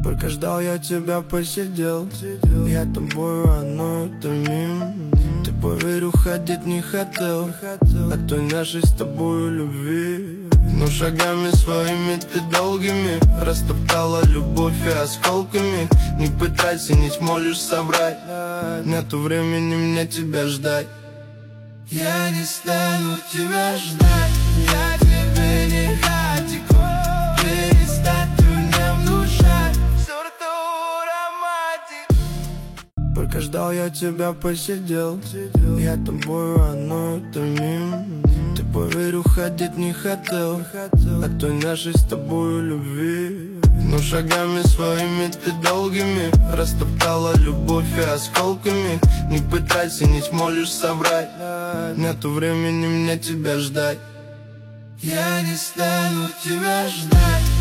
Пока ждал, я тебя посидел. Я тобою, оно это мимо. Ты, поверь, уходить не хотел от той нашей с тобою любви. Но шагами своими ты долгими растоптала любовь и осколками. Не пытайся, не сможешь соврать. Нету времени мне тебя ждать. Я не стану тебя ждать. Я тебе не хочу. Перестань ты мне внушать. Пока ждал, я тебя посидел. Я тобою, оно это мимо. Ты, поверь, уходить не хотел от той нашей с тобою любви. Но шагами своими ты долгими растоптала любовь и осколками. Не пытайся, не сможешь соврать. Нету времени мне тебя ждать. Я не стану тебя ждать.